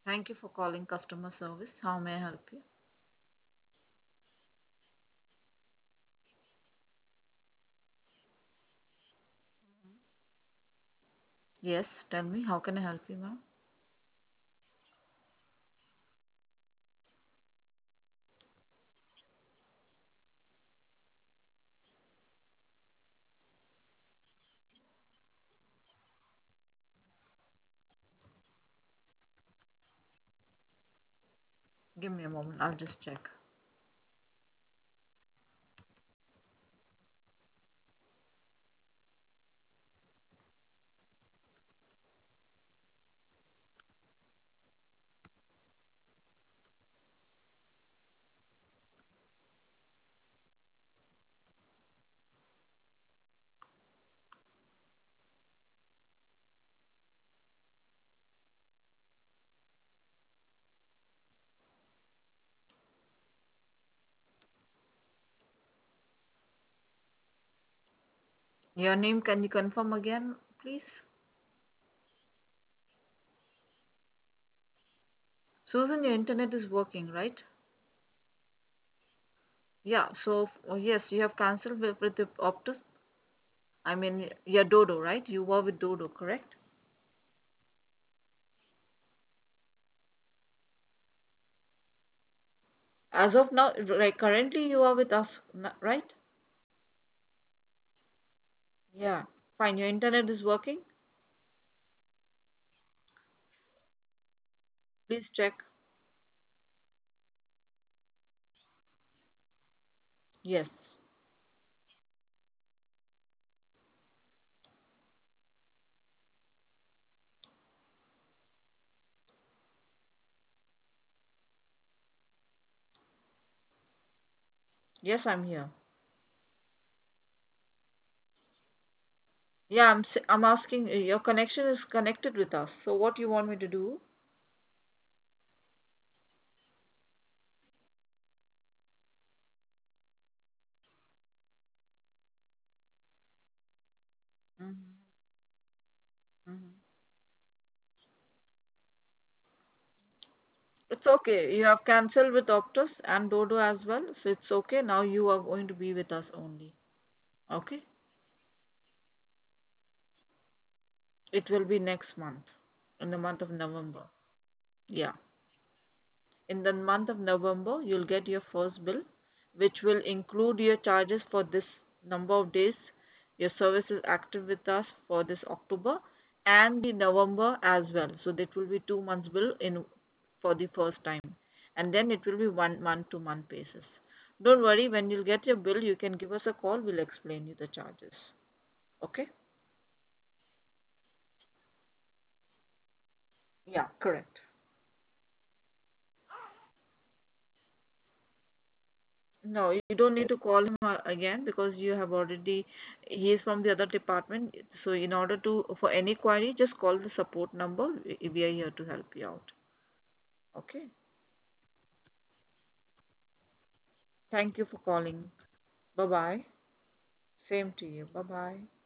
Thank you for calling customer service. How may I help you? Yes, tell me, how can I help you, ma'am? Give me a moment, I'll just check. Your name, can you confirm again, please? Susan, your internet is working, right? Yeah, so yes, you have cancelled with the Optus. I mean, your Dodo, right? You were with Dodo, correct? As of now, right, currently you are with us, right? Yeah, fine. Your internet is working. Please check. Yes. Yes, I'm here. Yeah, I'm asking, your connection is connected with us. So what you want me to do? Mhm, mhm. It's okay. You have cancelled with Optus and Dodo as well. So it's okay. Now you are going to be with us only. Okay? It will be next month, in the month of November. Yeah. In the month of November, you'll get your first bill, which will include your charges for this number of days your service is active with us for this October and the November as well. So that will be 2 months bill in for the first time. And then it will be one month to month basis. Don't worry, when you'll get your bill, you can give us a call. We'll explain you the charges. Okay? Yeah, correct. No, you don't need to call him again because you have already, he is from the other department. So in order to, for any query, just call the support number. We are here to help you out. Okay. Thank you for calling. Bye bye. Same to you. Bye bye.